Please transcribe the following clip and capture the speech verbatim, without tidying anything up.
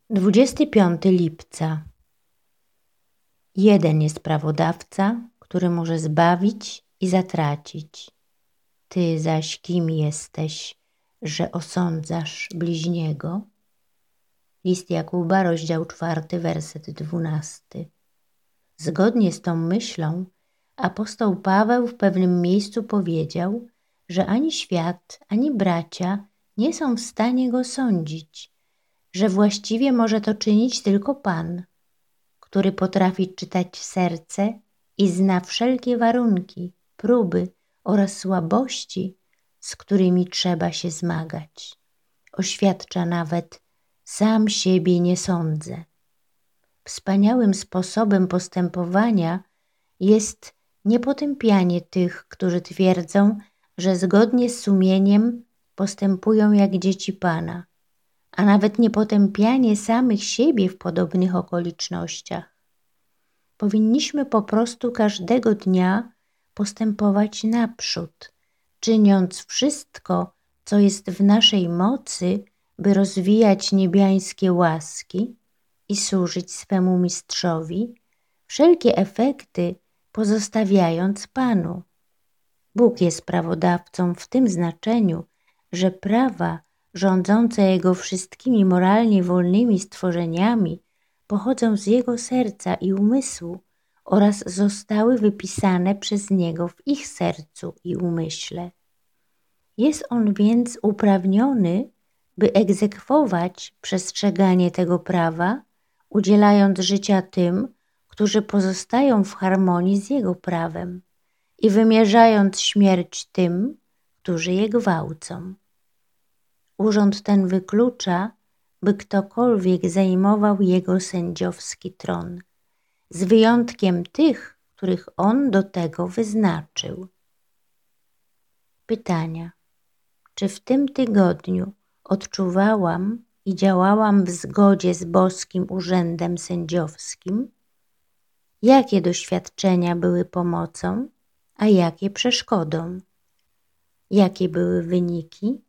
dwudziestego piątego lipca. Jeden jest prawodawca, który może zbawić i zatracić. Ty zaś kim jesteś, że osądzasz bliźniego? List Jakuba, rozdział czwarty, werset dwunasty. Zgodnie z tą myślą apostoł Paweł w pewnym miejscu powiedział, że ani świat, ani bracia nie są w stanie go sądzić, że właściwie może to czynić tylko Pan, który potrafi czytać serce i zna wszelkie warunki, próby oraz słabości, z którymi trzeba się zmagać. Oświadcza nawet: sam siebie nie sądzę. Wspaniałym sposobem postępowania jest niepotępianie tych, którzy twierdzą, że zgodnie z sumieniem postępują jak dzieci Pana, a nawet niepotępianie samych siebie w podobnych okolicznościach. Powinniśmy po prostu każdego dnia postępować naprzód, czyniąc wszystko, co jest w naszej mocy, by rozwijać niebiańskie łaski i służyć swemu Mistrzowi, wszelkie efekty pozostawiając Panu. Bóg jest prawodawcą w tym znaczeniu, że prawa rządzące Jego wszystkimi moralnie wolnymi stworzeniami pochodzą z Jego serca i umysłu oraz zostały wypisane przez Niego w ich sercu i umyśle. Jest On więc uprawniony, by egzekwować przestrzeganie tego prawa, udzielając życia tym, którzy pozostają w harmonii z Jego prawem i wymierzając śmierć tym, którzy je gwałcą. Urząd ten wyklucza, by ktokolwiek zajmował Jego sędziowski tron, z wyjątkiem tych, których On do tego wyznaczył. Pytania. Czy w tym tygodniu odczuwałam i działałam w zgodzie z boskim urzędem sędziowskim? Jakie doświadczenia były pomocą, a jakie przeszkodą? Jakie były wyniki?